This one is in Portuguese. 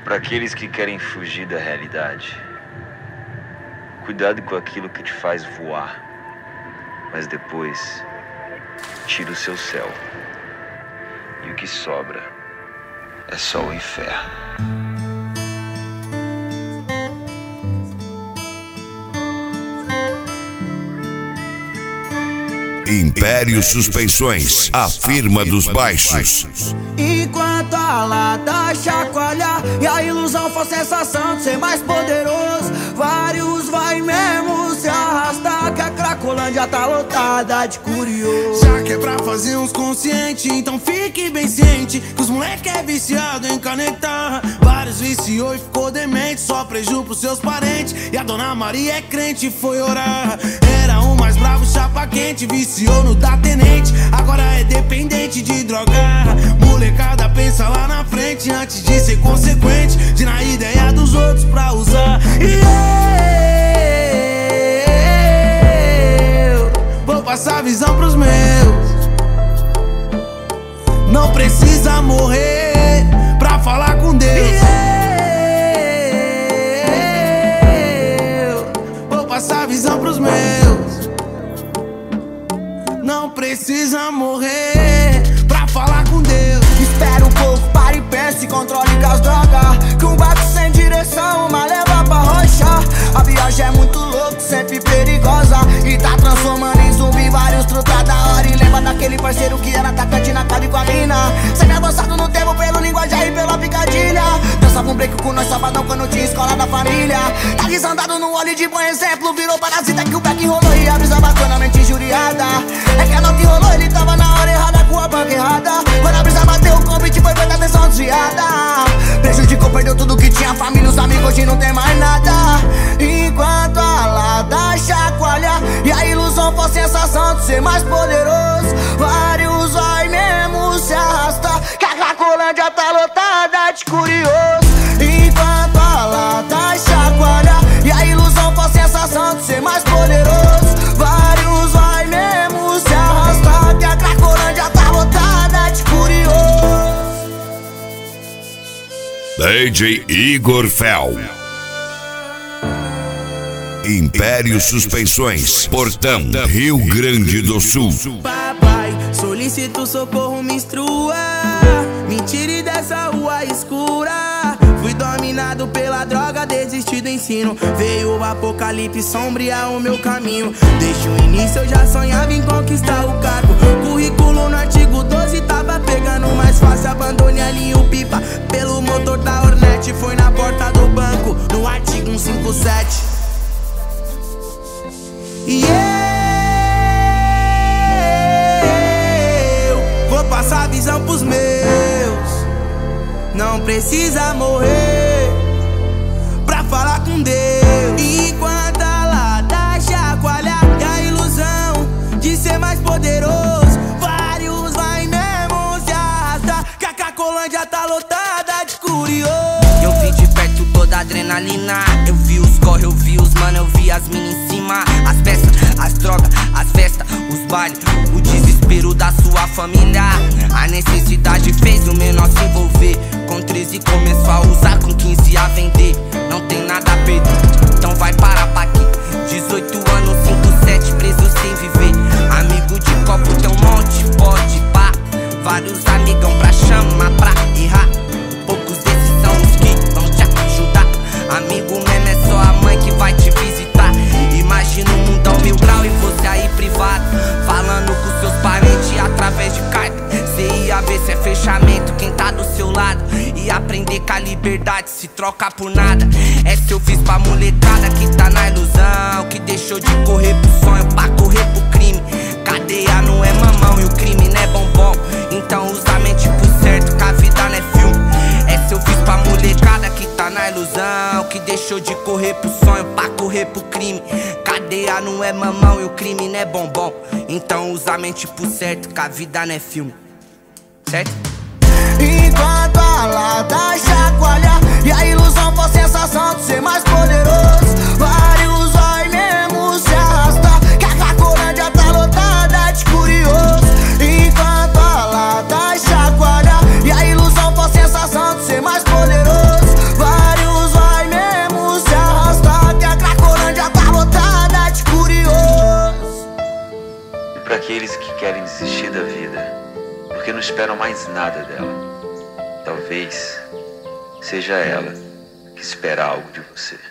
Para aqueles que querem fugir da realidade, cuidado com aquilo que te faz voar, mas depois tira o seu céu, e o que sobra é só o inferno. Império Suspensões, a firma dos baixos. Enquanto a lata chacoalha e a ilusão for sensação de ser mais poderoso, vários vai mesmo se arrastar, que a Cracolândia tá lotada de curioso. Já que é pra fazer uns conscientes, então fique bem ciente que os moleque é viciado em canetar. Vários viciou e ficou demente, só preju pros seus parentes. E a dona Maria é crente e foi orar. Era o mais bravo, chapa quente, viciou no da tenente, agora é dependente de drogar. Molecada pensa lá na frente antes de ser consequente, de na ideia dos outros pra usar. E eu vou passar a visão pros meus. Não precisa morrer pra falar com Deus. E eu vou passar a visão pros meus. Não precisa morrer pra falar com Deus. Espera um pouco, para e pensa e controle com as drogas, que um barco sem direção, uma leva pra rocha. A viagem é muito louca, sempre perigosa, e tá transformando em zumbi vários truta da hora. E lembra daquele parceiro que era atacante na cara com a mina, sempre avançado no tempo pelo linguajar e pela picadilha. Dançava um break com nós sabadão quando tinha escola da família. Tá desandado no óleo de bom exemplo, virou parasita que o back rolou e a brisa bacanamente injuriada. É que a nota rolou, ele tava na hora errada com a banca errada. Quando a brisa bateu, o convite foi feita atenção desviada. Prejudicou, perdeu tudo que tinha, família, os amigos, hoje não tem mais nada. Enquanto a lata chacoalha e a ilusão for sensação de ser mais poderoso, vários vai mesmo se arrastar, que a Cracolândia tá lotada de curioso. Enquanto a lata chacoalha e a ilusão for sensação de ser mais poderoso, vários vai mesmo se arrastar, que a Cracolândia tá lotada de curioso. DJ Igor Fel. Império Suspensões, Portão, Rio Grande do Sul. Papai, solicito socorro, me instrua, me tire dessa rua escura. Fui dominado pela droga, desisti do ensino. Veio o apocalipse sombrear o meu caminho. Desde o início eu já sonhava em conquistar o cargo. Currículo no artigo 12 tava pegando mais fácil. Abandone ali o pipa pelo motor da Hornet. Foi na porta do banco, no artigo 157. E eu vou passar a visão pros meus. Não precisa morrer pra falar com Deus. Enquanto a lata chacoalha e a ilusão de ser mais poderoso, vários vai mesmo se arrastar, que a Cracolândia tá lotada de curioso. Eu vi de perto toda a adrenalina, eu vi os corre, eu vi os mano, eu vi as minas em cima. As peças, as drogas, as festas, os bailes, o desespero da sua família. A necessidade fez o menor se envolver. Com 13 começou a usar, com 15 a vender. Não tem nada a perder, então vai parar pra aqui. 18 anos, 5-7, preso sem viver. Amigo de copo tem um monte, pode pá. Vários amigão pra chamar, pra errar. Poucos desses são os que vão te ajudar. Amigo mesmo é só a mãe que vai te visitar. Imagina um mundão 1000 grau e você aí privado, falando com seus parentes através de carta. Cê ia ver se é fechamento quem tá do seu lado. E aprender que a liberdade se troca por nada. Essa eu fiz pra molecada que tá na ilusão, que deixou de correr pro sonho pra correr pro crime. Cadeia não é mamão e o crime não é bombom. Então usa a mente pro certo, que a vida não é filme. Essa eu fiz pra molecada que tá na ilusão, que deixou de correr pro sonho pra correr pro crime. Cadeia não é mamão e o crime não é bombom. Então usa a mente pro certo, que a vida não é filme. Certo? Enquanto a lata chacoalha e a ilusão for sensação de ser mais poderoso, vários vai mesmo se arrastar, que a Cracolândia tá lotada de curioso. Enquanto a lata chacoalha e a ilusão for sensação de ser mais poderoso, para aqueles que querem desistir da vida, porque não esperam mais nada dela. Talvez seja ela que espera algo de você.